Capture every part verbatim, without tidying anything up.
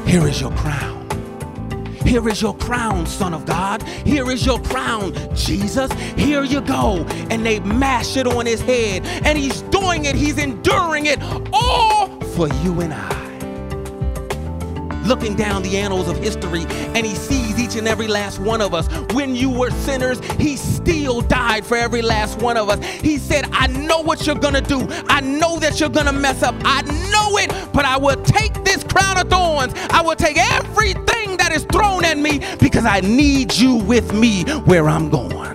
Here is your crown. Here is your crown, Son of God. Here is your crown, Jesus. Here you go. And they mash it on his head. And he's doing it. He's enduring it all for you and I. Looking down the annals of history, and he sees each and every last one of us. When you were sinners, he still died for every last one of us. He said, I know what you're going to do. I know that you're going to mess up. I know it, but I will take this crown of thorns. I will take everything that is thrown at me because I need you with me where I'm going.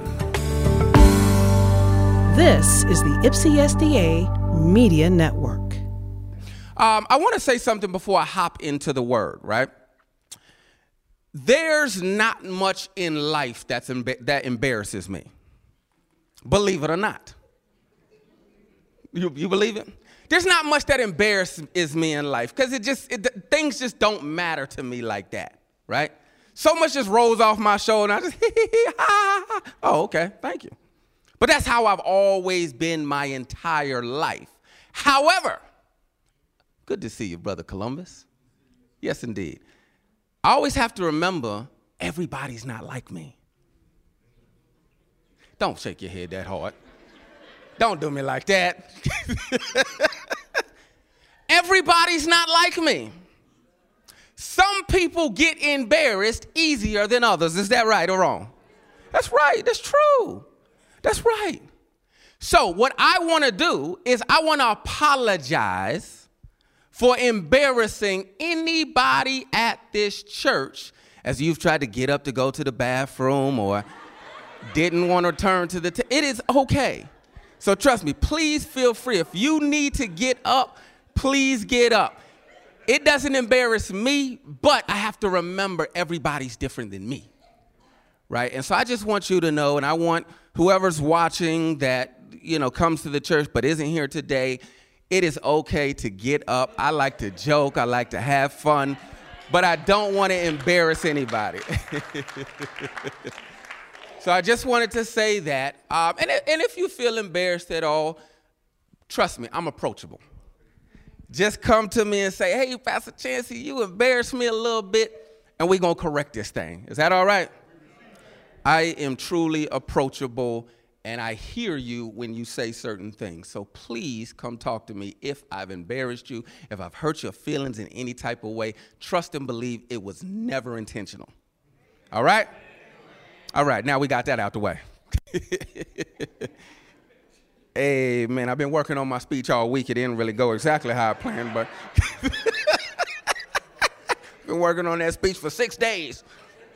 This is the Ipsy S D A Media Network. Um, I want to say something before I hop into the word, right? There's not much in life that's emba- that embarrasses me. Believe it or not. You, you believe it? There's not much that embarrasses me in life because it just, it, things just don't matter to me like that, right? So much just rolls off my shoulder and I just, ha, ha, ha. Oh, okay, thank you. But that's how I've always been my entire life. However, good to see you, Brother Columbus. Yes, indeed. I always have to remember everybody's not like me. Don't shake your head that hard. Don't do me like that. Everybody's not like me. Some people get embarrassed easier than others. Is that right or wrong? That's right. That's true. That's right. So what I want to do is I want to apologize for embarrassing anybody at this church as you've tried to get up to go to the bathroom or didn't want to turn to the t- it is okay. So trust me, please feel free. If you need to get up, please get up. It doesn't embarrass me, but I have to remember everybody's different than me, right? And so I just want you to know, and I want whoever's watching that, you know, comes to the church but isn't here today, it is okay to get up. I like to joke. I like to have fun, but I don't want to embarrass anybody. So I just wanted to say that. Um, and, and if you feel embarrassed at all, trust me, I'm approachable. Just come to me and say, hey, Pastor Chancey, you embarrassed me a little bit, and we're going to correct this thing. Is that all right? I am truly approachable, and I hear you when you say certain things. So please come talk to me if I've embarrassed you, if I've hurt your feelings in any type of way. Trust and believe it was never intentional. All right? All right, now we got that out the way. Hey, man, I've been working on my speech all week. It didn't really go exactly how I planned, but been working on that speech for six days.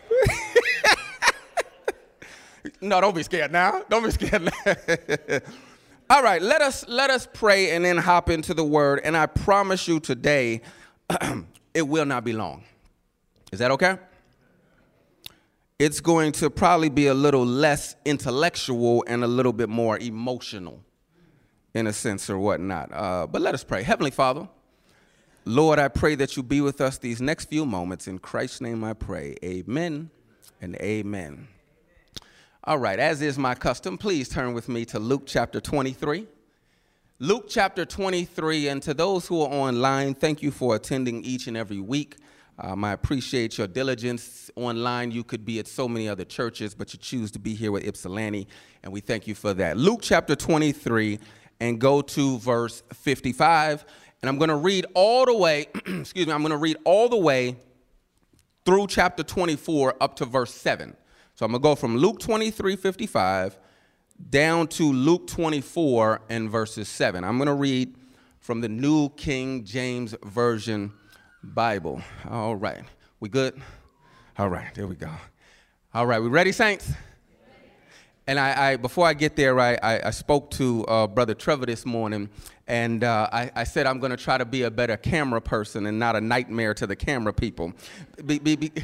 No, don't be scared now. Don't be scared now. All right, let us let us pray and then hop into the word. And I promise you today, it will not be long. Is that okay? It's going to probably be a little less intellectual and a little bit more emotional in a sense or whatnot. Uh, but let us pray. Heavenly Father, Lord, I pray that you be with us these next few moments. In Christ's name I pray. Amen and amen. All right, as is my custom, please turn with me to Luke chapter twenty-three. Luke chapter twenty-three, and to those who are online, thank you for attending each and every week. Um, I appreciate your diligence online. You could be at so many other churches, but you choose to be here with Ypsilanti, and we thank you for that. Luke chapter twenty-three, and go to verse fifty-five, and I'm going to read all the way, excuse me, I'm going to read all the way through chapter twenty-four up to verse seven. So I'm going to go from Luke twenty-three, fifty-five down to Luke twenty-four and verses seven. I'm going to read from the New King James Version Bible. All right. We good? All right. There we go. All right. We ready, saints? And I, I before I get there, I, I, I spoke to uh, Brother Trevor this morning, and uh, I, I said I'm going to try to be a better camera person and not a nightmare to the camera people. Be, be, be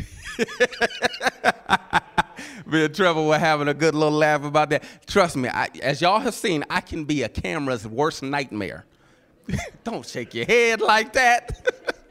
Me and Trevor were having a good little laugh about that. Trust me, I, as y'all have seen, I can be a camera's worst nightmare. Don't shake your head like that.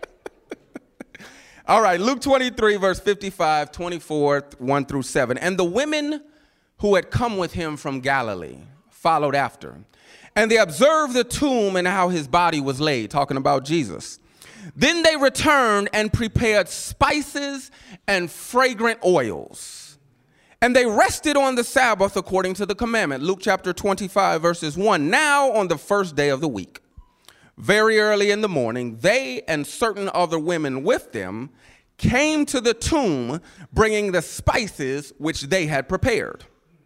All right, Luke twenty-three, verse fifty-five, twenty-four, one through seven. And the women who had come with him from Galilee followed after. And they observed the tomb and how his body was laid, talking about Jesus. Then they returned and prepared spices and fragrant oils. And they rested on the Sabbath according to the commandment. Luke chapter twenty-five, verses one. Now on the first day of the week, very early in the morning, they and certain other women with them came to the tomb, bringing the spices which they had prepared.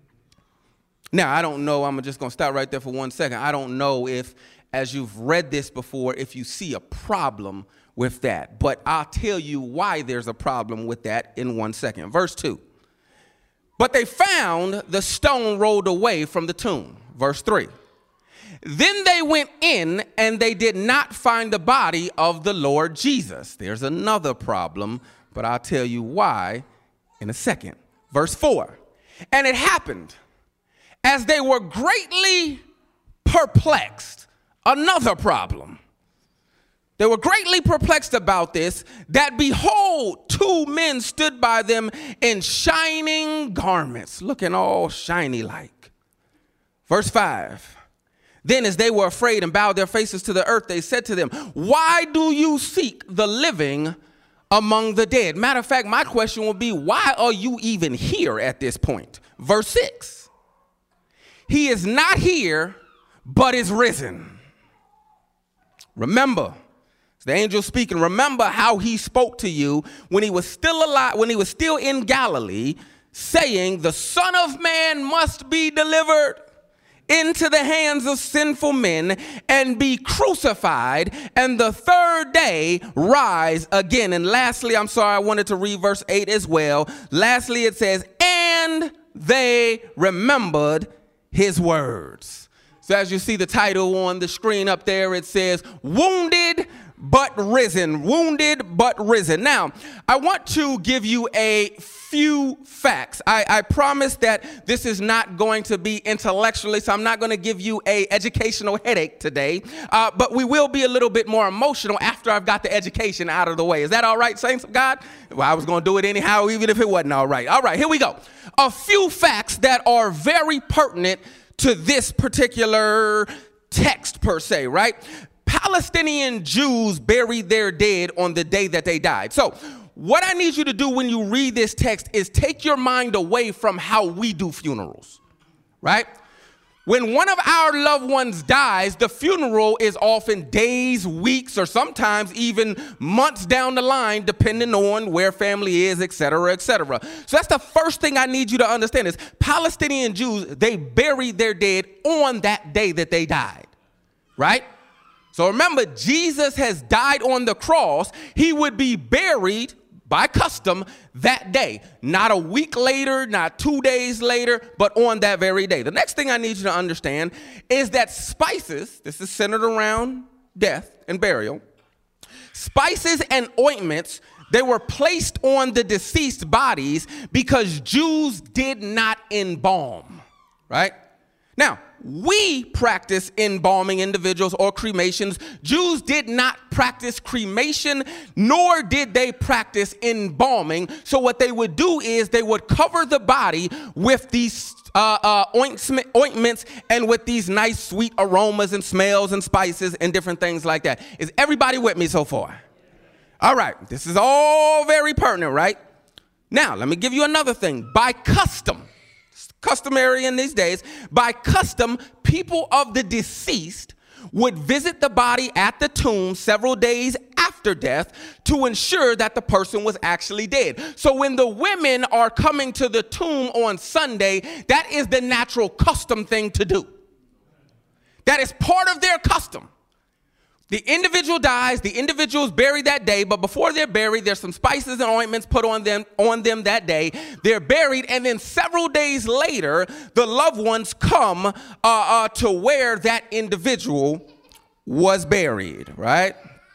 Now, I don't know, I'm just going to stop right there for one second. I don't know if, as you've read this before, if you see a problem with that. But I'll tell you why there's a problem with that in one second. Verse two. But they found the stone rolled away from the tomb. Verse three. Then they went in and they did not find the body of the Lord Jesus. There's another problem, but I'll tell you why in a second. Verse four. And it happened as they were greatly perplexed. Another problem. They were greatly perplexed about this, that behold, two men stood by them in shining garments, looking all shiny like. Verse five. Then as they were afraid and bowed their faces to the earth, they said to them, why do you seek the living among the dead? Matter of fact, my question will be, why are you even here at this point? Verse six. He is not here, but is risen. Remember, the angel speaking, remember how he spoke to you when he was still alive, when he was still in Galilee, saying, the Son of Man must be delivered into the hands of sinful men and be crucified, and the third day rise again. And lastly, I'm sorry, I wanted to read verse eight as well. Lastly, it says, and they remembered his words. So as you see the title on the screen up there, it says, wounded but risen, wounded but risen. Now, I want to give you a few facts. I, I promise that this is not going to be intellectually, so I'm not going to give you a educational headache today, uh, but we will be a little bit more emotional after I've got the education out of the way. Is that all right, saints of God? Well, I was going to do it anyhow, even if it wasn't all right. All right, here we go. A few facts that are very pertinent to this particular text per se, right? Palestinian Jews buried their dead on the day that they died. So what I need you to do when you read this text is take your mind away from how we do funerals, right? When one of our loved ones dies, the funeral is often days, weeks, or sometimes even months down the line, depending on where family is, et cetera, et cetera. So that's the first thing I need you to understand is Palestinian Jews, they buried their dead on that day that they died, right? So remember, Jesus has died on the cross. He would be buried by custom that day, not a week later, not two days later, but on that very day. The next thing I need you to understand is that spices, this is centered around death and burial, spices and ointments, they were placed on the deceased bodies because Jews did not embalm, right? Now, we practice embalming individuals or cremations. Jews did not practice cremation, nor did they practice embalming. So what they would do is they would cover the body with these uh, uh, ointments and with these nice sweet aromas and smells and spices and different things like that. Is everybody with me so far? All right, this is all very pertinent, right? Now, let me give you another thing. By custom, customary in these days, by custom, people of the deceased would visit the body at the tomb several days after death to ensure that the person was actually dead. So when the women are coming to the tomb on Sunday, that is the natural custom thing to do. That is part of their custom. The individual dies, the individual is buried that day, but before they're buried, there's some spices and ointments put on them on them that day. They're buried, and then several days later, the loved ones come uh, uh, to where that individual was buried, right?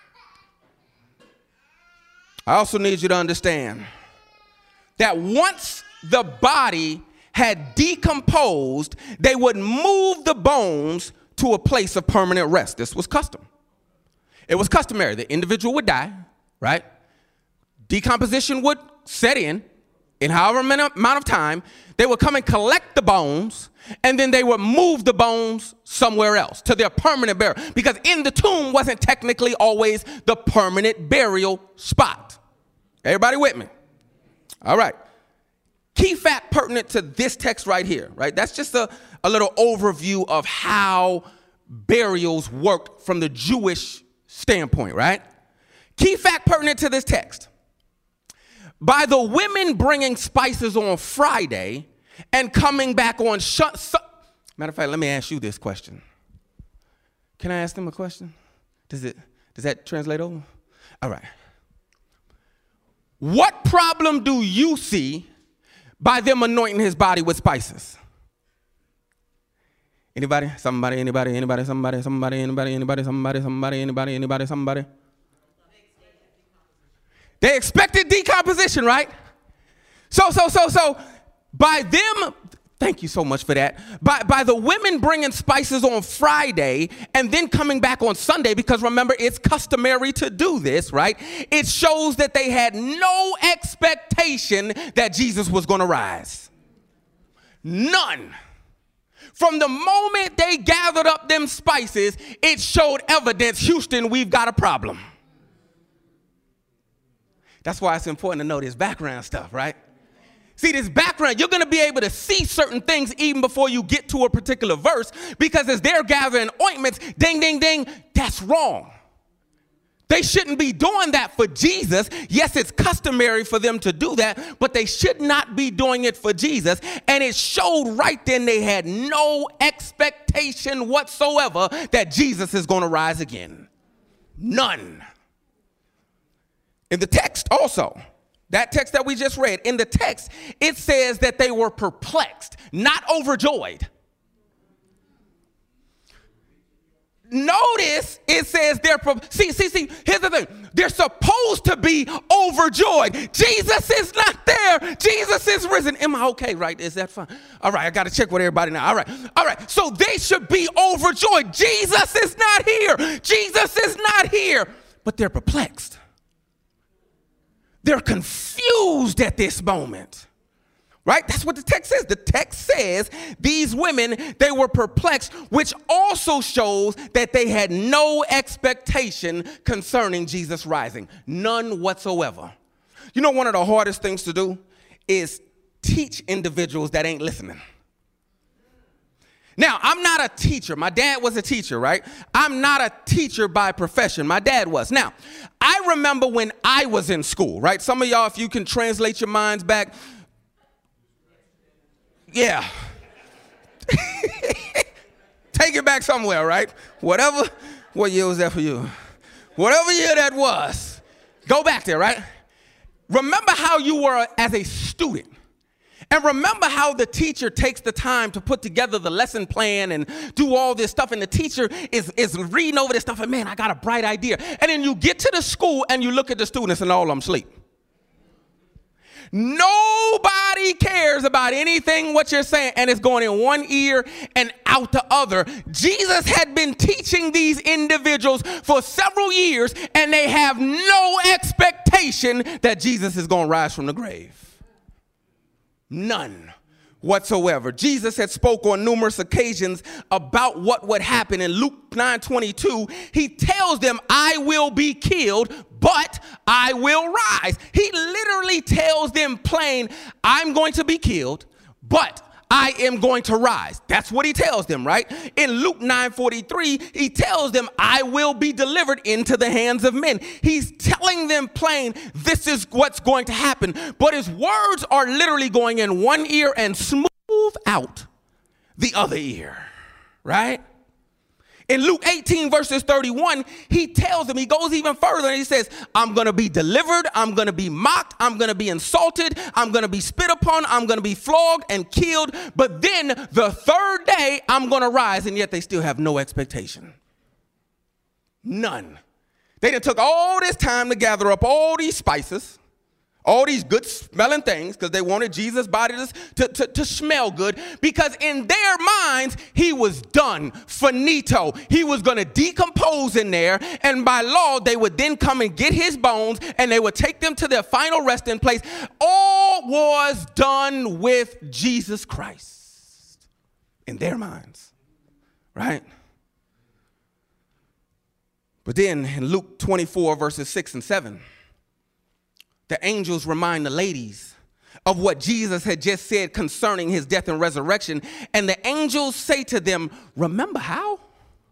I also need you to understand that once the body had decomposed, they would move the bones to a place of permanent rest. This was custom. It was customary. The individual would die, right? Decomposition would set in, in however many amount of time, they would come and collect the bones, and then they would move the bones somewhere else to their permanent burial. Because in the tomb wasn't technically always the permanent burial spot. Everybody with me? All right. Key fact pertinent to this text right here, right? That's just a, a little overview of how burials worked from the Jewish standpoint, right? Key fact pertinent to this text. By the women bringing spices on Friday and coming back on sh- su- matter of fact, let me ask you this question. Can I ask them a question? Does it does that translate over? All right. What problem do you see by them anointing his body with spices? Anybody? Somebody? Anybody? Anybody? Somebody? Somebody? Anybody? Anybody? Somebody? Somebody? Anybody? Anybody? Somebody? They expected decomposition, right? So, so, so, so, by them, thank you so much for that. By, by the women bringing spices on Friday and then coming back on Sunday, because remember, it's customary to do this, right? It shows that they had no expectation that Jesus was going to rise. None. From the moment they gathered up them spices, it showed evidence, Houston, we've got a problem. That's why it's important to know this background stuff, right? See, this background, you're going to be able to see certain things even before you get to a particular verse, because as they're gathering ointments, ding, ding, ding, that's wrong. They shouldn't be doing that for Jesus. Yes, it's customary for them to do that, but they should not be doing it for Jesus. And it showed right then they had no expectation whatsoever that Jesus is going to rise again. None. In the text also, that text that we just read, in the text, it says that they were perplexed, not overjoyed. Notice it says they're, see, see, see, here's the thing. They're supposed to be overjoyed. Jesus is not there. Jesus is risen. Am I okay, right? Is that fine? All right, I got to check with everybody now. All right, all right. So they should be overjoyed. Jesus is not here. Jesus is not here. But they're perplexed. They're confused at this moment, right? That's what the text says. The text says these women, they were perplexed, which also shows that they had no expectation concerning Jesus rising. None whatsoever. You know, one of the hardest things to do is teach individuals that ain't listening. Now, I'm not a teacher. My dad was a teacher, right? I'm not a teacher by profession. My dad was. Now, I remember when I was in school, right? Some of y'all, if you can translate your minds back. Yeah. Take it back somewhere, right? Whatever. What year was that for you? Whatever year that was. Go back there, right? Remember how you were as a student. And remember how the teacher takes the time to put together the lesson plan and do all this stuff. And the teacher is, is reading over this stuff. And man, I got a bright idea. And then you get to the school and you look at the students and all of them sleep. Nobody cares about anything what you're saying. And it's going in one ear and out the other. Jesus had been teaching these individuals for several years. And they have no expectation that Jesus is going to rise from the grave. None whatsoever. Jesus had spoke on numerous occasions about what would happen. In Luke nine twenty-two, he tells them, I will be killed, but I will rise. He literally tells them plain, I'm going to be killed, but I am going to rise. That's what he tells them, right? In Luke nine forty-three, he tells them, I will be delivered into the hands of men. He's telling them plain, this is what's going to happen. But his words are literally going in one ear and smooth out the other ear, right? In Luke eighteen, verses thirty-one, he tells them, he goes even further and he says, I'm going to be delivered. I'm going to be mocked. I'm going to be insulted. I'm going to be spit upon. I'm going to be flogged and killed. But then the third day, I'm going to rise. And yet they still have no expectation. None. They done took all this time to gather up all these spices, All these good smelling things because they wanted Jesus' body to, to, to, to smell good, because in their minds, he was done, finito. He was going to decompose in there, and by law, they would then come and get his bones, and they would take them to their final resting place. All was done with Jesus Christ in their minds, right? But then in Luke twenty-four, verses six and seven, the angels remind the ladies of what Jesus had just said concerning his death and resurrection. And the angels say to them, remember how?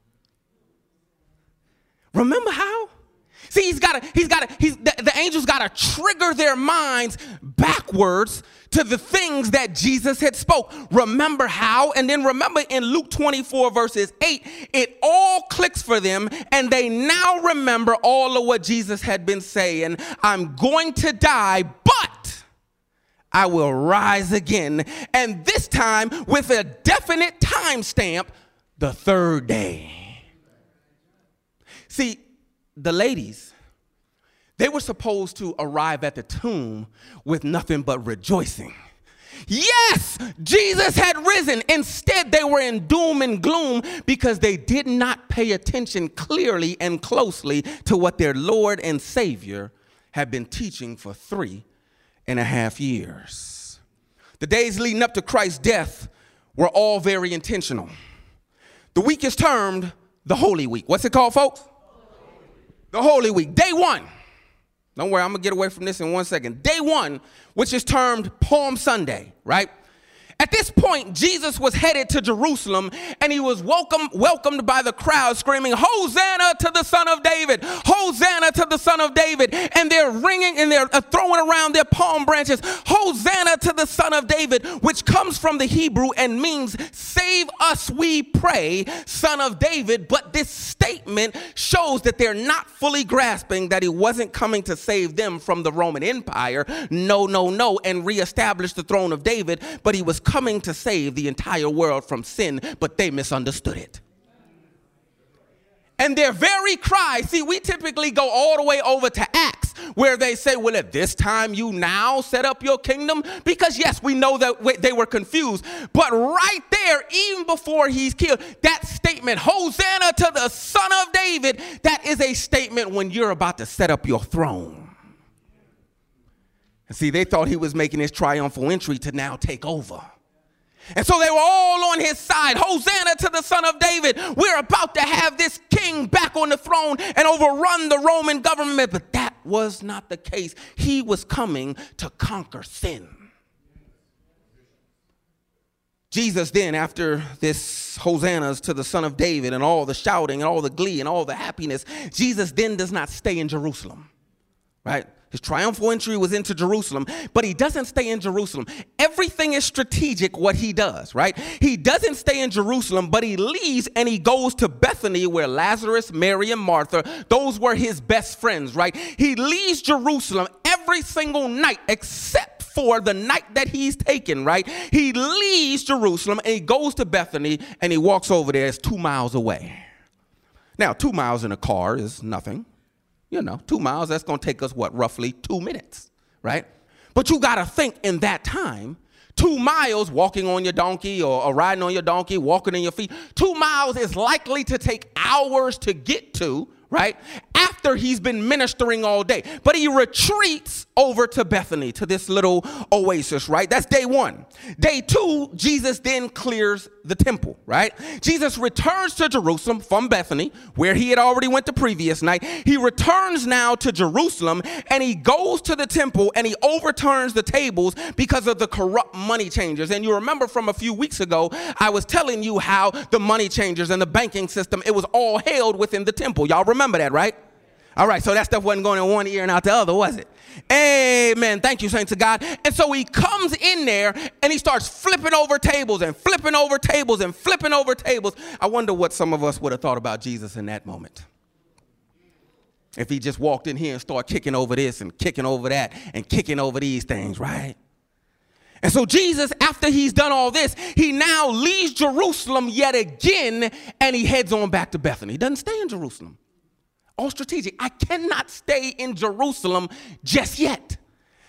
Remember how? See, he's got to, he's got to, he's, the, the angels got to trigger their minds backwards to the things that Jesus had spoke. Remember how? And then remember in Luke twenty-four, verses eight, it all clicks for them, and they now remember all of what Jesus had been saying. I'm going to die, but I will rise again. And this time with a definite time stamp, the third day. See, the ladies, they were supposed to arrive at the tomb with nothing but rejoicing. Yes, Jesus had risen. Instead, they were in doom and gloom because they did not pay attention clearly and closely to what their Lord and Savior had been teaching for three and a half years. The days leading up to Christ's death were all very intentional. The week is termed the Holy Week. What's it called, folks? The Holy Week. Day one. Don't worry, I'm going to get away from this in one second. Day one, which is termed Palm Sunday, right? At this point, Jesus was headed to Jerusalem, and he was welcome, welcomed by the crowd screaming, Hosanna to the Son of David, Hosanna to the Son of David. And they're ringing and they're throwing around their palm branches, Hosanna to the Son of David, which comes from the Hebrew and means save us, we pray, Son of David. But this statement shows that they're not fully grasping that he wasn't coming to save them from the Roman Empire. No, no, no, and reestablish the throne of David, but he was coming to save the entire world from sin, but they misunderstood it. And their very cry, see, we typically go all the way over to Acts, where they say, well, at this time you now set up your kingdom, because yes, we know that they were confused, but right there, even before he's killed, that statement, Hosanna to the Son of David, that is a statement when you're about to set up your throne. And see, they thought he was making his triumphal entry to now take over. And so they were all on his side. Hosanna to the Son of David. We're about to have this king back on the throne and overrun the Roman government. But that was not the case. He was coming to conquer sin. Jesus then, after this hosannas to the Son of David and all the shouting and all the glee and all the happiness, Jesus then does not stay in Jerusalem, right? His triumphal entry was into Jerusalem, but he doesn't stay in Jerusalem. Everything is strategic what he does, right? He doesn't stay in Jerusalem, but he leaves and he goes to Bethany, where Lazarus, Mary, and Martha, those were his best friends, right? He leaves Jerusalem every single night except for the night that he's taken, right? He leaves Jerusalem and he goes to Bethany and he walks over there. It's two miles away. Now, two miles in a car is nothing. You know, two miles, that's going to take us, what, roughly two minutes, right? But you got to think in that time, two miles walking on your donkey or, or riding on your donkey, walking in your feet, two miles is likely to take hours to get to, right? After he's been ministering all day. But he retreats over to Bethany, to this little oasis, right? That's day one. Day two, Jesus then clears the temple, right? Jesus returns to Jerusalem from Bethany, where he had already went the previous night. He returns now to Jerusalem, and he goes to the temple and he overturns the tables because of the corrupt money changers. And you remember from a few weeks ago, I was telling you how the money changers and the banking system, it was all held within the temple. Y'all remember that, right? All right, so that stuff wasn't going in one ear and out the other, was it? Amen. Thank you, saints of God. And so he comes in there and he starts flipping over tables and flipping over tables and flipping over tables. I wonder what some of us would have thought about Jesus in that moment. If he just walked in here and started kicking over this and kicking over that and kicking over these things, right? And so Jesus, after he's done all this, he now leaves Jerusalem yet again and he heads on back to Bethany. He doesn't stay in Jerusalem. All strategic. I cannot stay in Jerusalem just yet.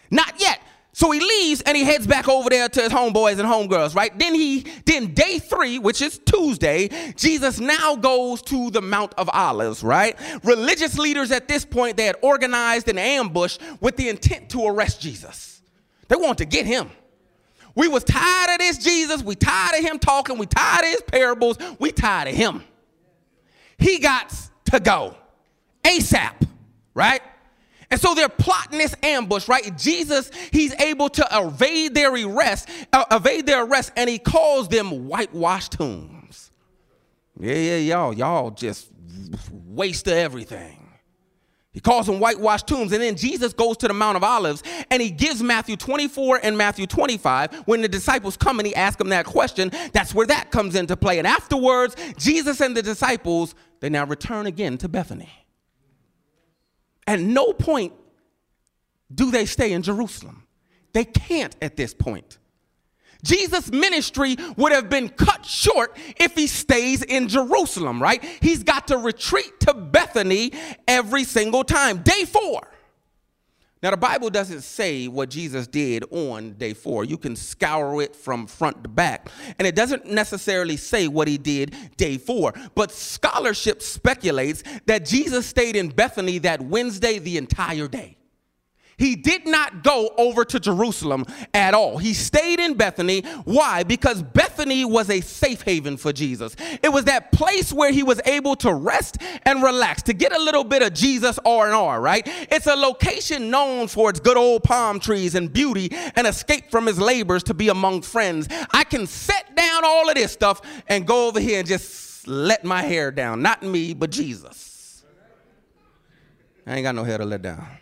Not yet. So he leaves and he heads back over there to his homeboys and homegirls, right? Then he, then day three, which is Tuesday, Jesus now goes to the Mount of Olives, right? Religious leaders at this point, they had organized an ambush with the intent to arrest Jesus. They wanted to get him. We was tired of this Jesus. We tired of him talking. We tired of his parables. We tired of him. He got to go ASAP, right? And so they're plotting this ambush, right? Jesus, he's able to evade their arrest, uh, evade their arrest, and he calls them whitewashed tombs. Yeah, yeah, y'all, y'all just waste of everything. He calls them whitewashed tombs, and then Jesus goes to the Mount of Olives, and he gives Matthew twenty-four and Matthew twenty-five. When the disciples come and he asks them that question, that's where that comes into play. And afterwards, Jesus and the disciples, they now return again to Bethany. At no point do they stay in Jerusalem. They can't at this point. Jesus' ministry would have been cut short if he stays in Jerusalem, right? He's got to retreat to Bethany every single time. Day four. Now, the Bible doesn't say what Jesus did on day four. You can scour it from front to back. And it doesn't necessarily say what he did day four. But scholarship speculates that Jesus stayed in Bethany that Wednesday the entire day. He did not go over to Jerusalem at all. He stayed in Bethany. Why? Because Bethany was a safe haven for Jesus. It was that place where he was able to rest and relax, to get a little bit of Jesus R and R, right? It's a location known for its good old palm trees and beauty and escape from his labors to be among friends. I can set down all of this stuff and go over here and just let my hair down. Not me, but Jesus. I ain't got no hair to let down.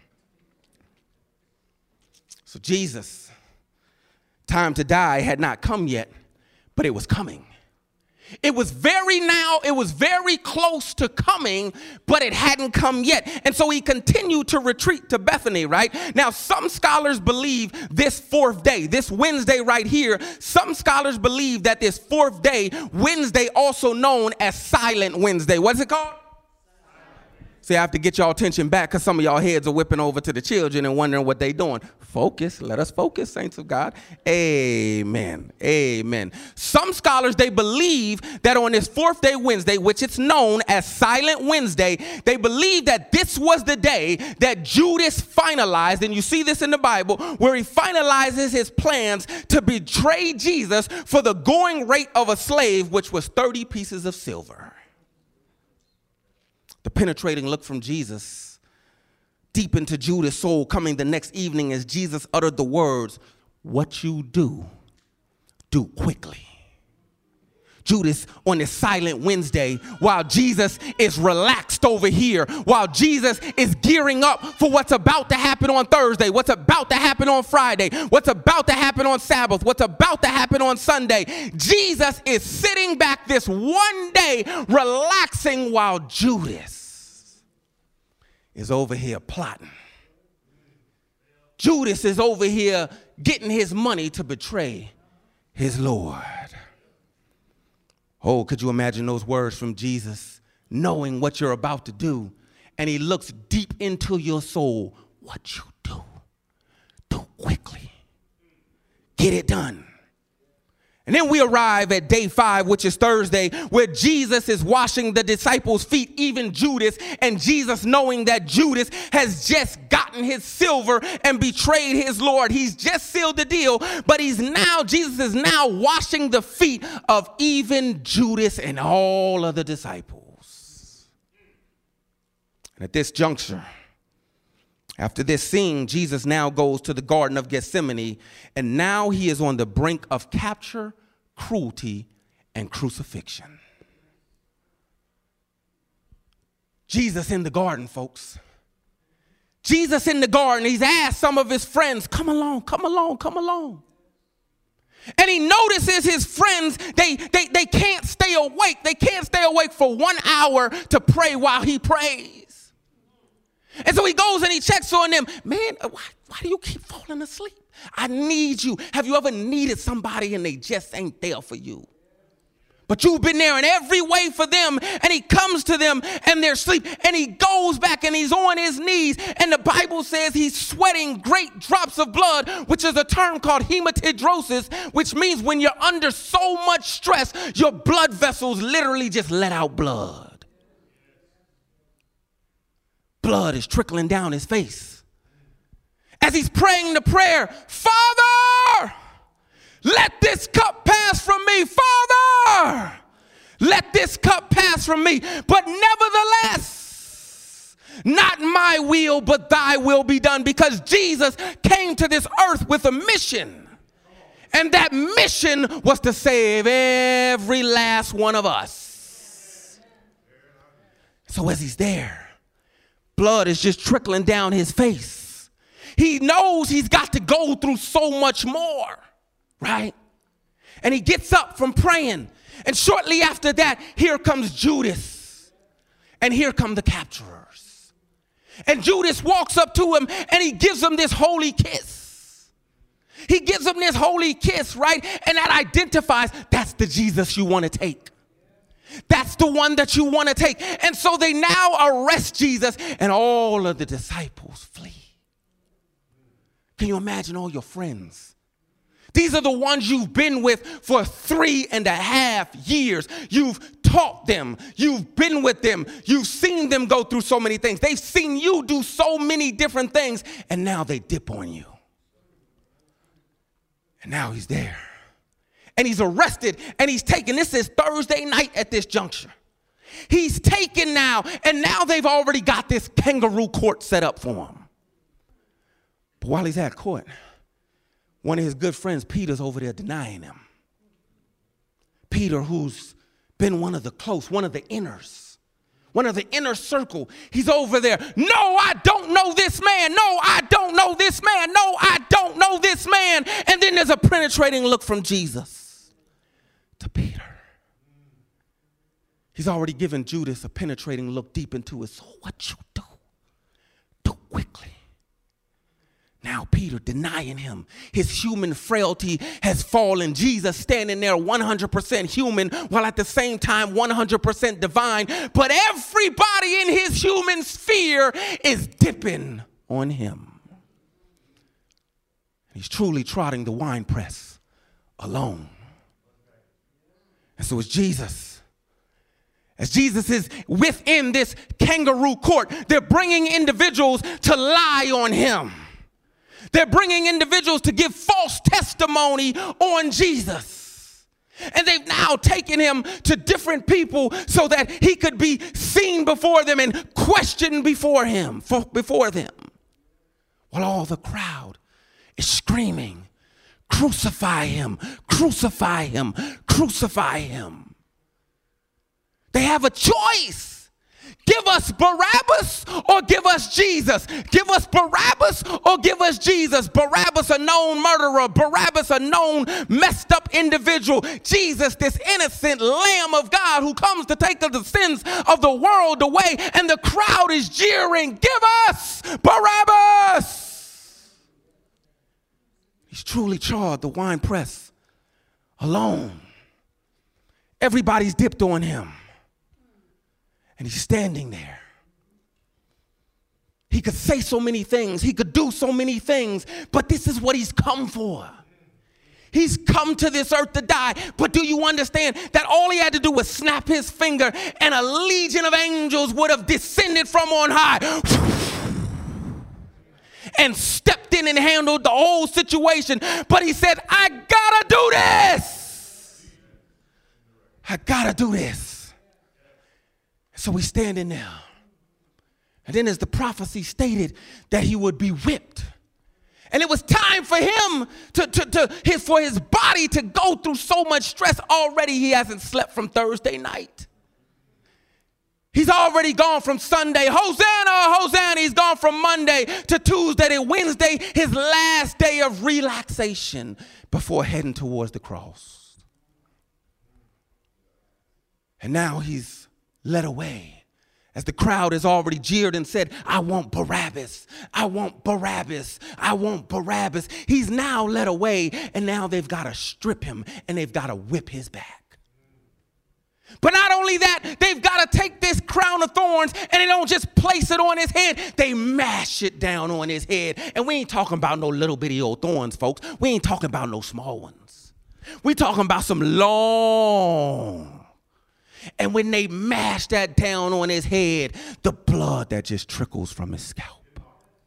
So Jesus, time to die had not come yet, but it was coming. It was very now, it was very close to coming, but it hadn't come yet. And so he continued to retreat to Bethany, right? Now, some scholars believe this fourth day, this Wednesday right here, some scholars believe that this fourth day, Wednesday, also known as Silent Wednesday. What's it called? See, I have to get y'all attention back because some of y'all heads are whipping over to the children and wondering what they doing. Focus. Let us focus, saints of God. Amen. Amen. Some scholars, they believe that on this fourth day Wednesday, which it's known as Silent Wednesday, they believe that this was the day that Judas finalized, and you see this in the Bible, where he finalizes his plans to betray Jesus for the going rate of a slave, which was thirty pieces of silver. The penetrating look from Jesus deep into Judas' soul coming the next evening as Jesus uttered the words, "What you do, do quickly." Judas on this Silent Wednesday, while Jesus is relaxed over here, while Jesus is gearing up for what's about to happen on Thursday, what's about to happen on Friday, what's about to happen on Sabbath, what's about to happen on Sunday, Jesus is sitting back this one day relaxing while Judas is over here plotting. Judas is over here getting his money to betray his Lord. Oh, could you imagine those words from Jesus, knowing what you're about to do, and he looks deep into your soul. What you do, do quickly. Get it done. And then we arrive at day five, which is Thursday, where Jesus is washing the disciples' feet, even Judas, and Jesus, knowing that Judas has just gotten his silver and betrayed his Lord. He's just sealed the deal, but he's now, Jesus is now washing the feet of even Judas and all of the disciples. And at this juncture, after this scene, Jesus now goes to the Garden of Gethsemane, and now he is on the brink of capture, cruelty, and crucifixion. Jesus in the garden, folks. Jesus in the garden, he's asked some of his friends, come along, come along, come along. And he notices his friends, they, they, they can't stay awake. They can't stay awake for one hour to pray while he prays. And so he goes and he checks on them. Man, why, why do you keep falling asleep? I need you. Have you ever needed somebody and they just ain't there for you? But you've been there in every way for them, and he comes to them and they're asleep, and he goes back and he's on his knees, and the Bible says he's sweating great drops of blood, which is a term called hematidrosis, which means when you're under so much stress, your blood vessels literally just let out blood. Blood is trickling down his face. As he's praying the prayer, Father, let this cup pass from me. Father, let this cup pass from me. But nevertheless, not my will, but thy will be done. Because Jesus came to this earth with a mission. And that mission was to save every last one of us. So as he's there, blood is just trickling down his face. He knows he's got to go through so much more. Right? And he gets up from praying. And shortly after that, here comes Judas. And here come the capturers. And Judas walks up to him and he gives him this holy kiss. He gives him this holy kiss, right? And that identifies that's the Jesus you want to take. That's the one that you want to take. And so they now arrest Jesus, and all of the disciples flee. Can you imagine all your friends? These are the ones you've been with for three and a half years. You've taught them. You've been with them. You've seen them go through so many things. They've seen you do so many different things, and now they dip on you. And now he's there. And he's arrested, and he's taken. This is Thursday night at this juncture. He's taken now, and now they've already got this kangaroo court set up for him. But while he's at court, one of his good friends, Peter's over there denying him. Peter, who's been one of the close, one of the inners, one of the inner circle, he's over there. No, I don't know this man. No, I don't know this man. No, I don't know this man. And then there's a penetrating look from Jesus to Peter. He's already given Judas a penetrating look deep into his soul. What you do, do quickly. Now Peter denying him. His human frailty has fallen. Jesus standing there one hundred percent human while at the same time one hundred percent divine. But everybody in his human sphere is dipping on him. He's truly trotting the winepress alone. And so it's Jesus. As Jesus is within this kangaroo court, they're bringing individuals to lie on him. They're bringing individuals to give false testimony on Jesus. And they've now taken him to different people so that he could be seen before them and questioned before him, for, before them. While all the crowd is screaming, crucify him, crucify him, crucify him. They have a choice. Give us Barabbas or give us Jesus. Give us Barabbas or give us Jesus. Barabbas, a known murderer. Barabbas, a known messed up individual. Jesus, this innocent Lamb of God who comes to take the sins of the world away. And the crowd is jeering, give us Barabbas. He's truly charred the winepress alone. Everybody's dipped on him. And he's standing there. He could say so many things. He could do so many things. But this is what he's come for. He's come to this earth to die. But do you understand that all he had to do was snap his finger and a legion of angels would have descended from on high and stepped in and handled the whole situation. But he said, I gotta do this. I gotta do this. So he's standing there. And then as the prophecy stated that he would be whipped. And it was time for him to, to, to his, for his body to go through so much stress. Already he hasn't slept from Thursday night. He's already gone from Sunday, Hosanna, Hosanna. He's gone from Monday to Tuesday to Wednesday, his last day of relaxation before heading towards the cross. And now he's led away as the crowd has already jeered and said, I want Barabbas. I want Barabbas. I want Barabbas. He's now led away, and now they've got to strip him and they've got to whip his back. But not only that, they've got to take this crown of thorns and they don't just place it on his head. They mash it down on his head. And we ain't talking about no little bitty old thorns, folks. We ain't talking about no small ones. We talking about some long. And when they mash that down on his head, the blood that just trickles from his scalp.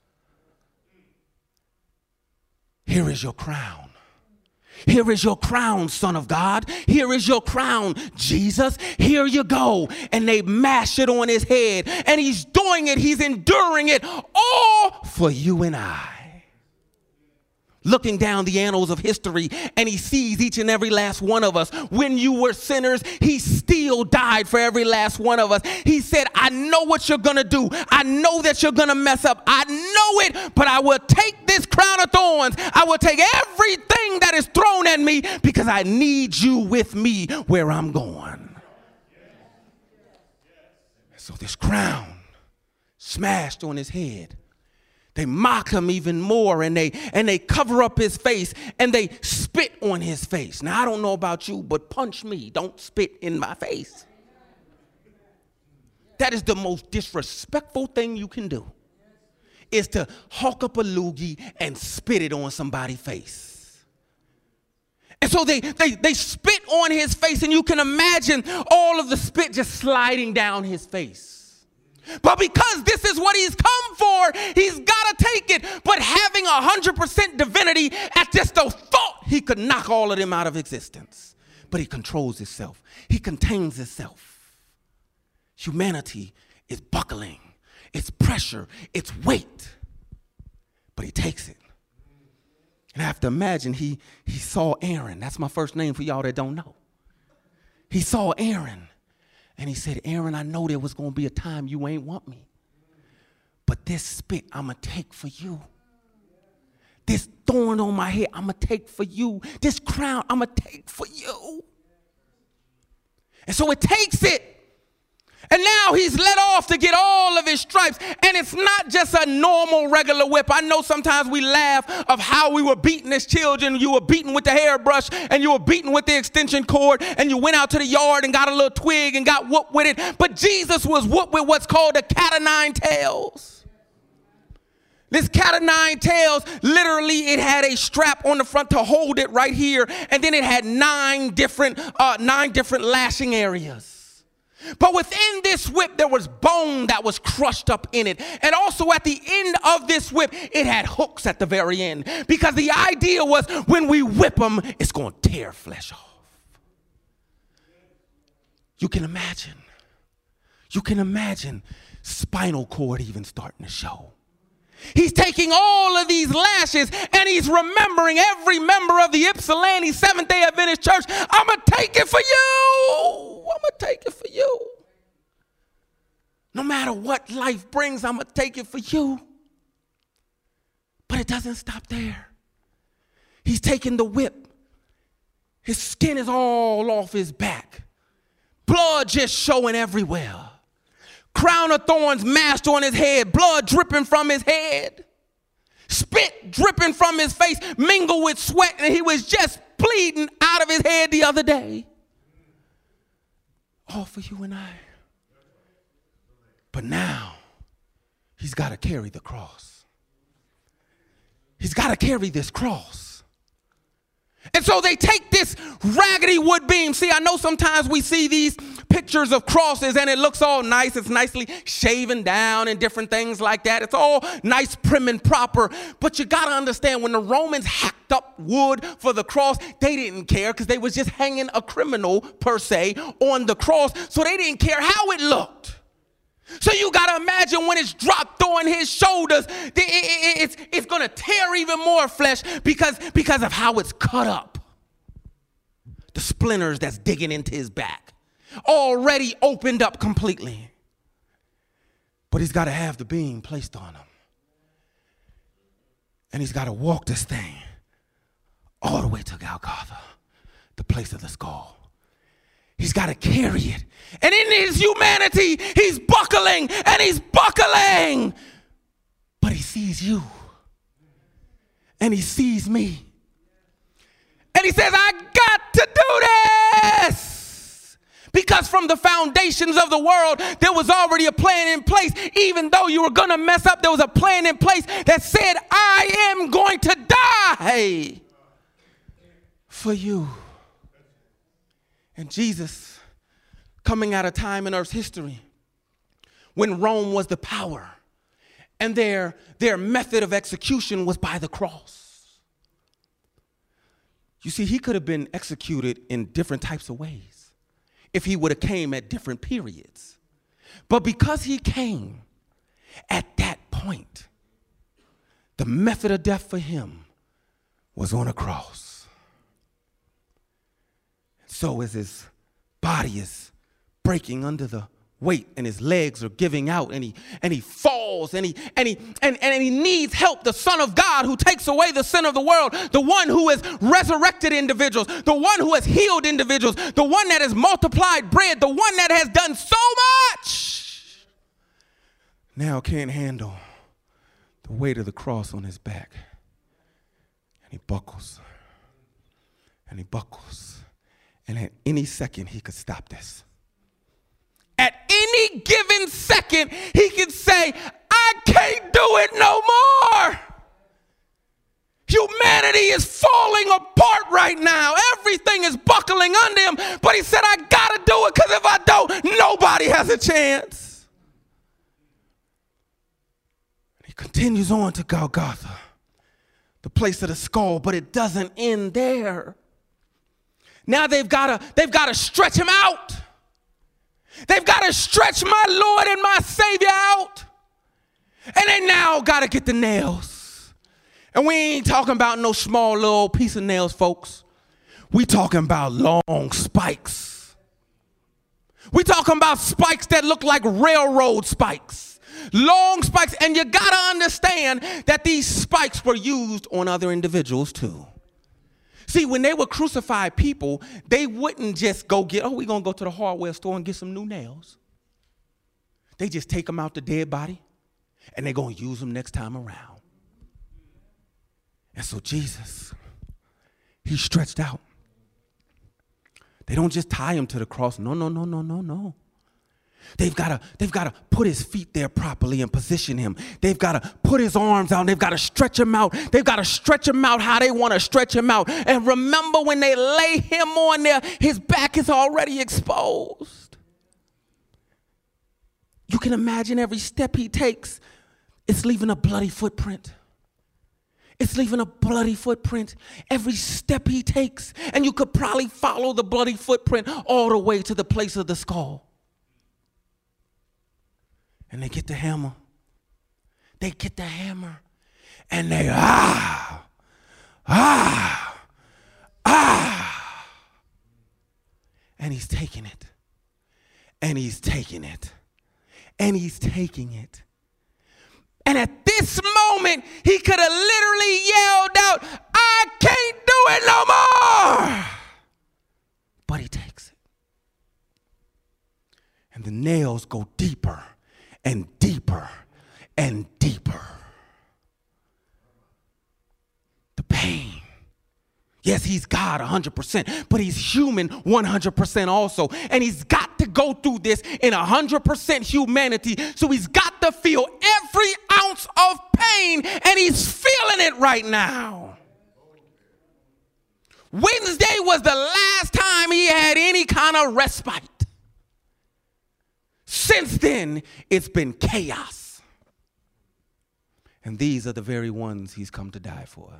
Here is your crown. Here is your crown, Son of God. Here is your crown, Jesus. Here you go. And they mash it on his head. And he's doing it. He's enduring it all for you and I. Looking down the annals of history, and he sees each and every last one of us. When you were sinners, he still died for every last one of us. He said, I know what you're going to do. I know that you're going to mess up. I know it, but I will take this crown of thorns. I will take everything that is thrown at me because I need you with me where I'm going. So this crown smashed on his head. They mock him even more, and they and they cover up his face, and they spit on his face. Now, I don't know about you, but punch me. Don't spit in my face. That is the most disrespectful thing you can do, is to hawk up a loogie and spit it on somebody's face. And so they, they, they spit on his face, and you can imagine all of the spit just sliding down his face. But because this is what he's come for, he's got to take it. But having one hundred percent divinity, at just the thought, he could knock all of them out of existence. But he controls himself. He contains himself. Humanity is buckling. It's pressure. It's weight. But he takes it. And I have to imagine he, he saw Aaron. That's my first name for y'all that don't know. He saw Aaron. And he said, Aaron, I know there was going to be a time you ain't want me. But this spit I'm going to take for you. This thorn on my head I'm going to take for you. This crown I'm going to take for you. And so it takes it. And now he's let off to get all of his stripes. And it's not just a normal regular whip. I know sometimes we laugh of how we were beaten as children. You were beaten with the hairbrush, and you were beaten with the extension cord, and you went out to the yard and got a little twig and got whooped with it. But Jesus was whooped with what's called a cat of nine tails. This cat of nine tails, literally it had a strap on the front to hold it right here. And then it had nine different, uh, nine different lashing areas. But within this whip, there was bone that was crushed up in it. And also at the end of this whip, it had hooks at the very end. Because the idea was when we whip them, it's going to tear flesh off. You can imagine. You can imagine spinal cord even starting to show. He's taking all of these lashes and he's remembering every member of the Ypsilanti Seventh-day Adventist Church. I'm going to take it for you. I'm going to take it for you. No matter what life brings, I'm going to take it for you. But it doesn't stop there. He's taking the whip. His skin is all off his back. Blood just showing everywhere. Crown of thorns mashed on his head, blood dripping from his head, spit dripping from his face, mingled with sweat, and he was just bleeding out of his head the other day. All for you and I. But now, he's got to carry the cross. He's got to carry this cross. And so they take this raggedy wood beam. See, I know sometimes we see these pictures of crosses and it looks all nice. It's nicely shaven down and different things like that. It's all nice, prim and proper. But you got to understand, when the Romans hacked up wood for the cross, they didn't care because they was just hanging a criminal, per se, on the cross. So they didn't care how it looked. So you got to imagine when it's dropped on his shoulders, it's, it's going to tear even more flesh because, because of how it's cut up. The splinters that's digging into his back already opened up completely. But he's got to have the beam placed on him. And he's got to walk this thing all the way to Golgotha, the place of the skull. He's got to carry it. And in his humanity, he's buckling and he's buckling. But he sees you. And he sees me. And he says, I got to do this. Because from the foundations of the world, there was already a plan in place. Even though you were going to mess up, there was a plan in place that said, I am going to die for you. And Jesus, coming at a time in earth's history when Rome was the power and their, their method of execution was by the cross. You see, he could have been executed in different types of ways if he would have came at different periods. But because he came at that point, the method of death for him was on a cross. So as his body is breaking under the weight and his legs are giving out and he and he falls and he and he and, and he needs help, the Son of God who takes away the sin of the world, the one who has resurrected individuals, the one who has healed individuals, the one that has multiplied bread, the one that has done so much, now can't handle the weight of the cross on his back. And he buckles and he buckles and at any second he could stop this. At any given second, he can say, I can't do it no more. Humanity is falling apart right now. Everything is buckling under him. But he said, I got to do it because if I don't, nobody has a chance. And he continues on to Golgotha, the place of the skull, but it doesn't end there. Now they've got to they've got to stretch him out. They've got to stretch my Lord and my Savior out. And they now got to get the nails. And we ain't talking about no small little piece of nails, folks. We talking about long spikes. We talking about spikes that look like railroad spikes. Long spikes. And you got to understand that these spikes were used on other individuals too. See, when they would crucify people, they wouldn't just go get, oh, we're going to go to the hardware store and get some new nails. They just take them out the dead body, and they're going to use them next time around. And so Jesus, he's stretched out. They don't just tie him to the cross. No, no, no, no, no, no. They've got to they've got to put his feet there properly and position him. They've got to put his arms out. They've got to stretch him out. They've got to stretch him out how they want to stretch him out. And remember, when they lay him on there, his back is already exposed. You can imagine every step he takes, it's leaving a bloody footprint. It's leaving a bloody footprint every step he takes. And you could probably follow the bloody footprint all the way to the place of the skull. And they get the hammer. They get the hammer. And they, ah, ah, ah. And he's taking it. And he's taking it. And he's taking it. And at this moment, he could have literally yelled out, I can't do it no more. But he takes it. And the nails go deeper and deeper and deeper. The pain. Yes, he's God one hundred percent, but he's human one hundred percent also. And he's got to go through this in one hundred percent humanity. So he's got to feel every ounce of pain, and he's feeling it right now. Wednesday was the last time he had any kind of respite. Since then, it's been chaos. And these are the very ones he's come to die for.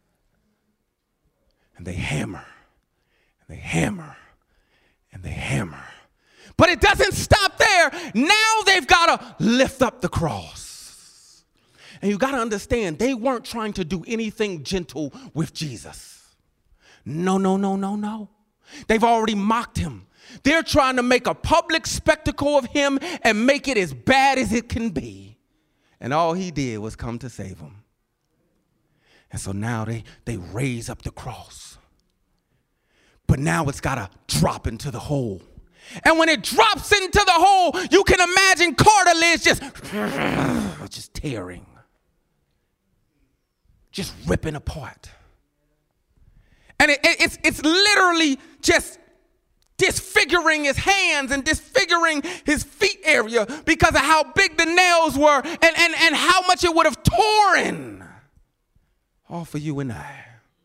And they hammer, and they hammer, and they hammer. But it doesn't stop there. Now they've got to lift up the cross. And you got to understand, they weren't trying to do anything gentle with Jesus. No, no, no, no, no. They've already mocked him. They're trying to make a public spectacle of him and make it as bad as it can be. And all he did was come to save him. And so now they, they raise up the cross. But now it's got to drop into the hole. And when it drops into the hole, you can imagine cartilage just, just tearing. Just ripping apart. And it, it, it's, it's literally just disfiguring his hands and disfiguring his feet area because of how big the nails were and, and, and how much it would have torn off of you and I.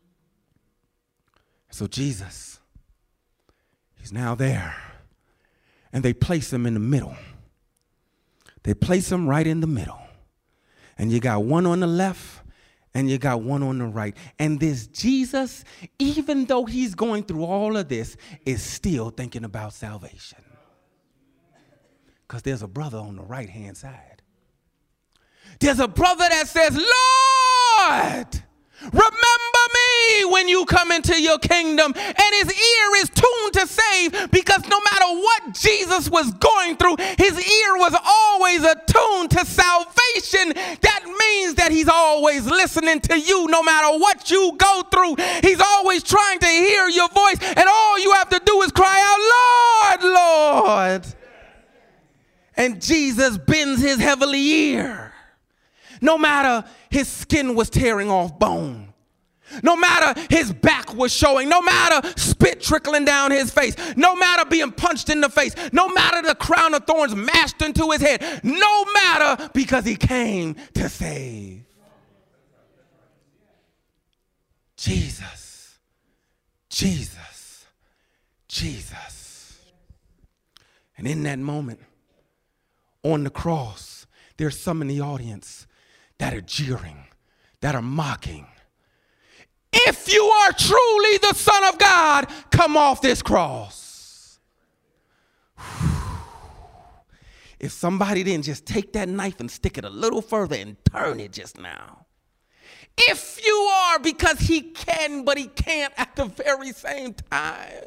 So Jesus, he's now there, and they place him in the middle. They place him right in the middle. And you got one on the left and you got one on the right. And this Jesus, even though he's going through all of this, is still thinking about salvation. Because there's a brother on the right-hand side. There's a brother that says, Lord, remember me when you come into your kingdom. And his ear is tuned to save, because no matter what Jesus was going through, his ear was always attuned to salvation. That means that he's always listening to you no matter what you go through. He's always trying to hear your voice, and all you have to do is cry out, Lord, Lord. And Jesus bends his heavenly ear. No matter his skin was tearing off bone, no matter his back was showing, no matter spit trickling down his face, no matter being punched in the face, no matter the crown of thorns mashed into his head, no matter, because he came to save. Jesus, Jesus, Jesus. And in that moment, on the cross, there's some in the audience that are jeering, that are mocking. If you are truly the Son of God, come off this cross. If somebody didn't just take that knife and stick it a little further and turn it just now. If you are, because he can, but he can't at the very same time.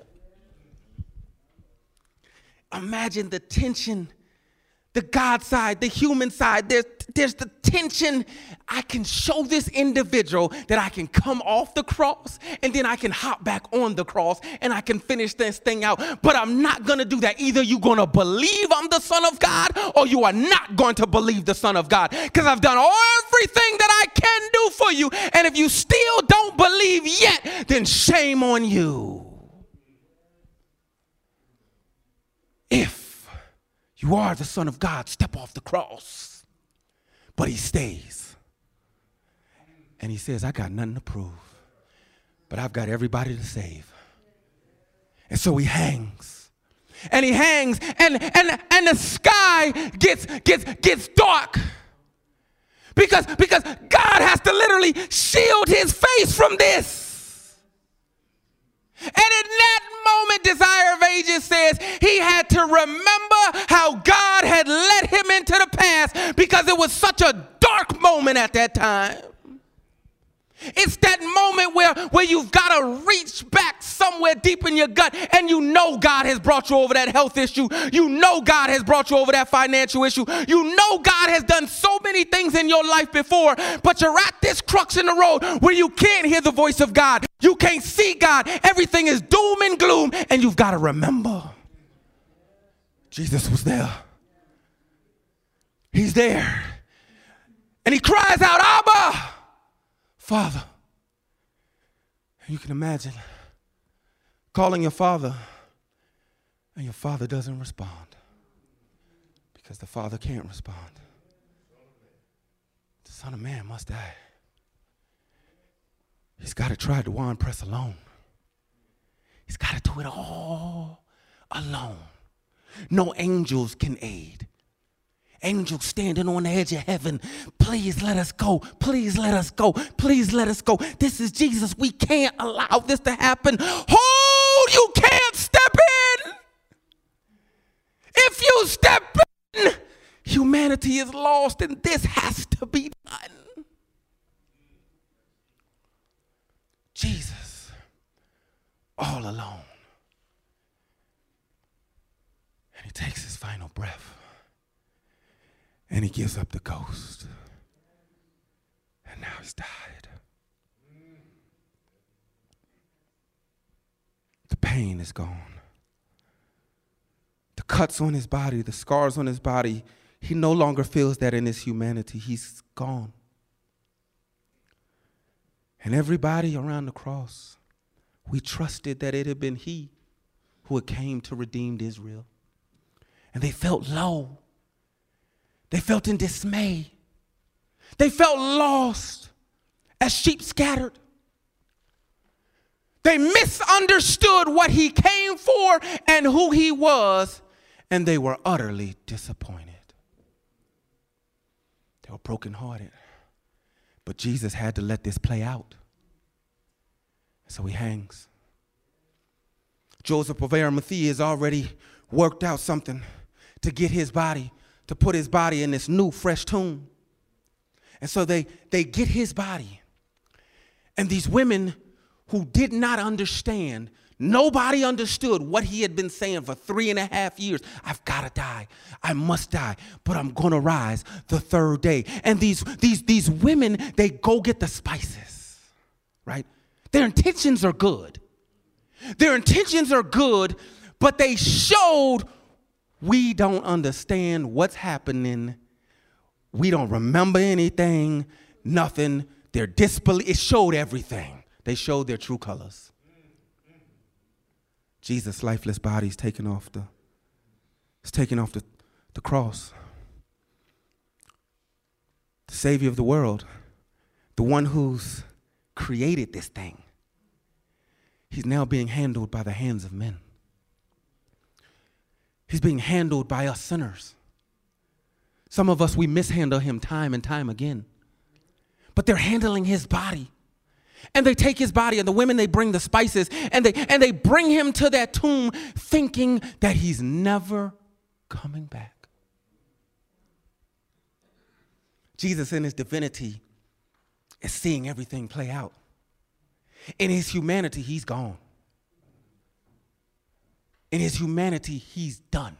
Imagine the tension. The God side, the human side, there's, there's the tension. I can show this individual that I can come off the cross and then I can hop back on the cross and I can finish this thing out. But I'm not going to do that. Either you're going to believe I'm the Son of God or you are not going to believe the Son of God, because I've done everything that I can do for you. And if you still don't believe yet, then shame on you. If you are the Son of God, step off the cross. But he stays. And he says, I got nothing to prove, but I've got everybody to save. And so he hangs. And he hangs, and, and, and the sky gets, gets, gets dark. Because, because God has to literally shield his face from this. And in that moment, Desire of Ages says he had to remember how God had led him into the past, because it was such a dark moment at that time. It's that moment where, where you've got to reach back somewhere deep in your gut, and you know God has brought you over that health issue. You know God has brought you over that financial issue. You know God has done so many things in your life before, but you're at this crux in the road where you can't hear the voice of God. You can't see God. Everything is doom and gloom, and you've got to remember Jesus was there. He's there. And he cries out, Abba, Father. And you can imagine calling your father, and your father doesn't respond because the father can't respond. The Son of Man must die. He's got to try the wine press alone. He's got to do it all alone. No angels can aid. Angels standing on the edge of heaven. Please let us go. Please let us go. Please let us go. This is Jesus. We can't allow this to happen. Hold! You can't step in. If you step in, humanity is lost, and this has to be done. Jesus, all alone. And he takes his final breath. And he gives up the ghost. And now he's died. The pain is gone. The cuts on his body, the scars on his body, he no longer feels that in his humanity. He's gone. And everybody around the cross, we trusted that it had been he. who had came to redeem Israel. And they felt low. They felt in dismay. They felt lost as sheep scattered. They misunderstood what he came for and who he was, and they were utterly disappointed. They were brokenhearted. But Jesus had to let this play out. So he hangs. Joseph of Arimathea has already worked out something to get his body, to put his body in this new, fresh tomb. And so they, they get his body. And these women who did not understand, nobody understood what he had been saying for three and a half years. I've got to die. I must die, but I'm going to rise the third day. And these, these, these women, they go get the spices, right? Their intentions are good. Their intentions are good, but they showed we don't understand what's happening. We don't remember anything, nothing. Their disbelief, it showed everything. They showed their true colors. Jesus' lifeless body is taken off the, is taken off the, the cross. The Savior of the world, the one who's created this thing, he's now being handled by the hands of men. He's being handled by us sinners. Some of us, we mishandle him time and time again. But they're handling his body. And they take his body, and the women, they bring the spices, and they, and they bring him to that tomb thinking that he's never coming back. Jesus in his divinity is seeing everything play out. In his humanity, he's gone. In his humanity, he's done.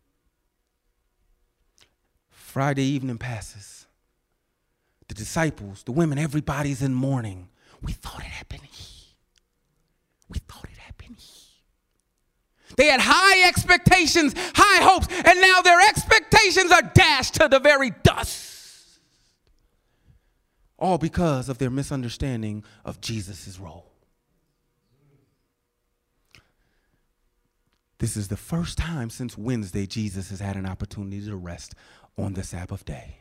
Friday evening passes. The disciples, the women, everybody's in mourning. We thought it had been he. We thought it had been he. They had high expectations, high hopes, and now their expectations are dashed to the very dust. All because of their misunderstanding of Jesus' role. This is the first time since Wednesday Jesus has had an opportunity to rest on the Sabbath day.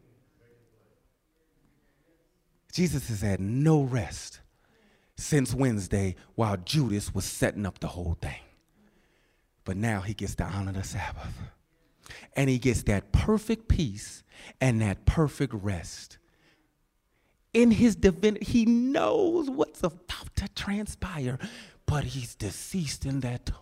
Jesus has had no rest since Wednesday while Judas was setting up the whole thing. But now he gets to honor the Sabbath. And he gets that perfect peace and that perfect rest. In his divinity, he knows what's about to transpire, but he's deceased in that tomb.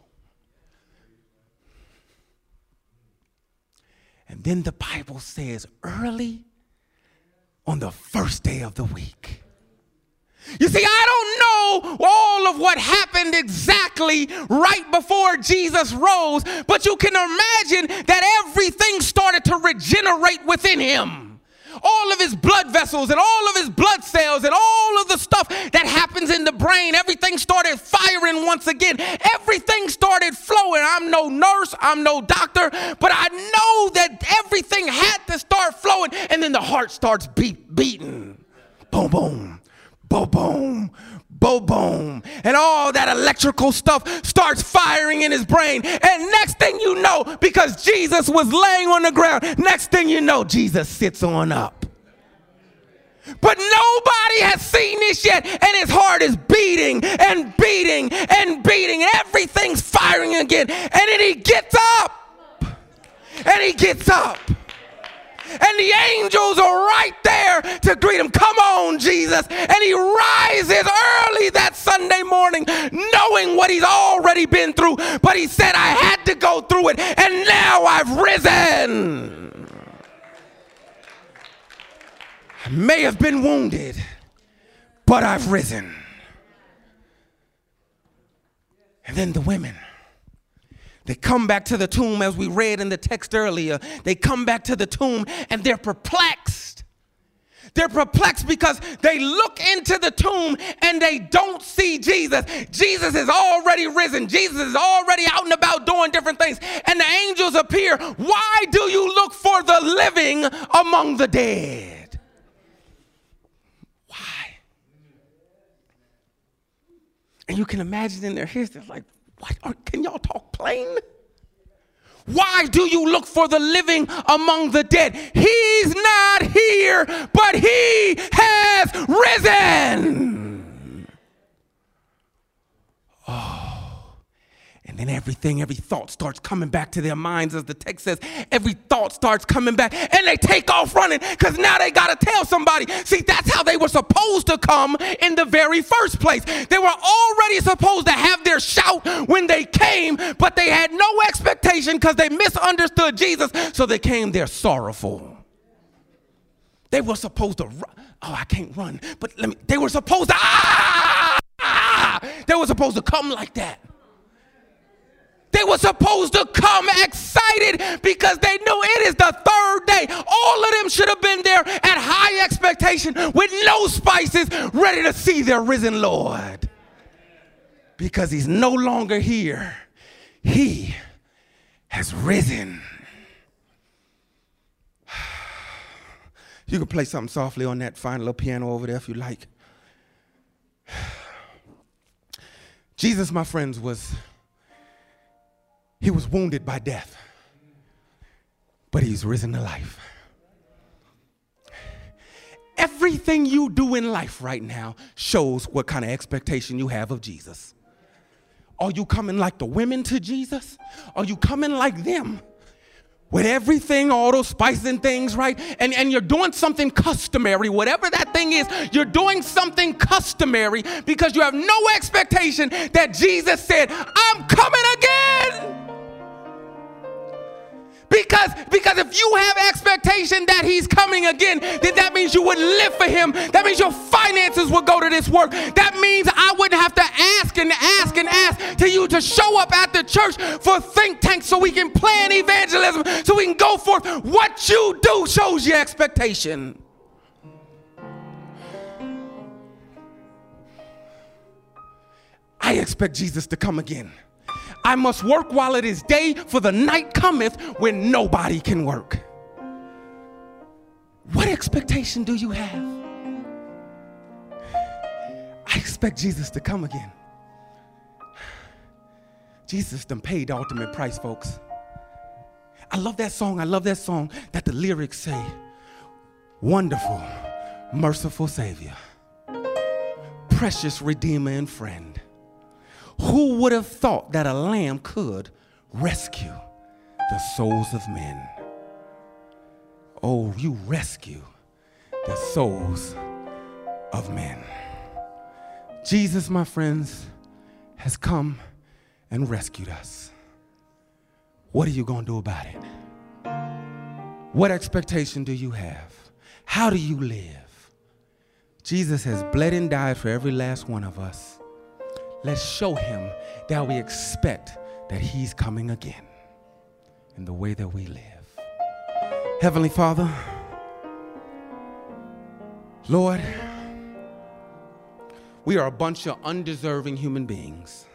And then the Bible says early on the first day of the week. You see, I don't know all of what happened exactly right before Jesus rose, but you can imagine that everything started to regenerate within him. All of his blood vessels and all of his blood cells and all of the stuff that happens in the brain, everything started firing once again. Everything started flowing. I'm no nurse, I'm no doctor, but I know that everything had to start flowing, and then the heart starts beat, beating. Boom, boom, boom, boom. Boom, boom, and all that electrical stuff starts firing in his brain. And next thing you know, because Jesus was laying on the ground, next thing you know, Jesus sits on up. But nobody has seen this yet, and his heart is beating and beating and beating. Everything's firing again. And then he gets up, and he gets up. And the angels are right there to greet him. Come on, Jesus. And he rises early that Sunday morning, knowing what he's already been through. But he said, I had to go through it, and now I've risen. I may have been wounded, but I've risen. And then the women, they come back to the tomb, as we read in the text earlier. They come back to the tomb and they're perplexed. They're perplexed because they look into the tomb and they don't see Jesus. Jesus is already risen. Jesus is already out and about doing different things. And the angels appear. Why do you look for the living among the dead? Why? And you can imagine in their heads, they're like, what Or can y'all talk plain? Why do you look for the living among the dead? He's not here, but he has risen. Oh, and then everything, every thought starts coming back to their minds, as the text says. Every thought starts coming back, and they take off running because now they got to tell somebody. See, that's how they were supposed to come in the very first place. They were already supposed to have their shout when they came, but they had no expectation because they misunderstood Jesus, so they came there sorrowful. They were supposed to run. Oh, I can't run, but let me. They were supposed to, ah, ah, they were supposed to come like that. They were supposed to come excited because they knew it is the third day. All of them should have been there at high expectation with no spices, ready to see their risen Lord. Because he's no longer here. He has risen. You can play something softly on that fine little piano over there if you like. Jesus, my friends, was... He was wounded by death, but he's risen to life. Everything you do in life right now shows what kind of expectation you have of Jesus. Are you coming like the women to Jesus? Are you coming like them? With everything, all those spices and things, right? And, and you're doing something customary, whatever that thing is, you're doing something customary because you have no expectation that Jesus said, I'm coming again. Because, because if you have expectation that he's coming again, then that means you would live for him. That means your finances would go to this work. That means I wouldn't have to ask and ask and ask to you to show up at the church for think tanks so we can plan evangelism, so we can go forth. What you do shows your expectation. I expect Jesus to come again. I must work while it is day, for the night cometh when nobody can work. What expectation do you have? I expect Jesus to come again. Jesus done paid the ultimate price, folks. I love that song. I love that song that the lyrics say, wonderful, merciful Savior, precious Redeemer and friend. Who would have thought that a lamb could rescue the souls of men? Oh, you rescue the souls of men. Jesus, my friends, has come and rescued us. What are you going to do about it? What expectation do you have? How do you live? Jesus has bled and died for every last one of us. Let's show him that we expect that he's coming again in the way that we live. Heavenly Father, Lord, we are a bunch of undeserving human beings.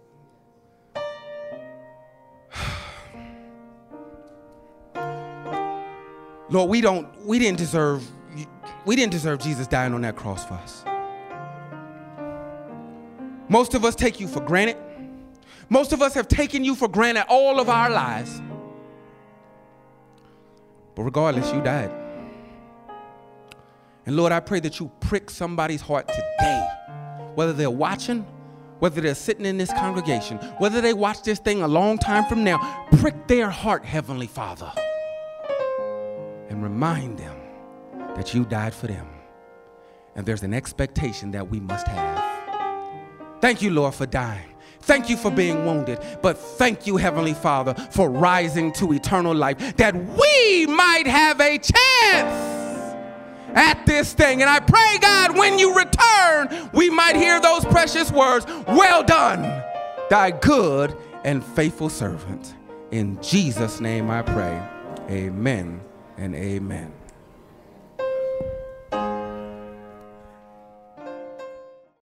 Lord, we don't, we didn't deserve, we didn't deserve Jesus dying on that cross for us. Most of us take you for granted. Most of us have taken you for granted all of our lives. But regardless, you died. And Lord, I pray that you prick somebody's heart today, whether they're watching, whether they're sitting in this congregation, whether they watch this thing a long time from now, prick their heart, Heavenly Father, and remind them that you died for them. And there's an expectation that we must have. Thank you, Lord, for dying. Thank you for being wounded. But thank you, Heavenly Father, for rising to eternal life, that we might have a chance at this thing. And I pray, God, when you return, we might hear those precious words, well done, thy good and faithful servant. In Jesus' name I pray. Amen and amen.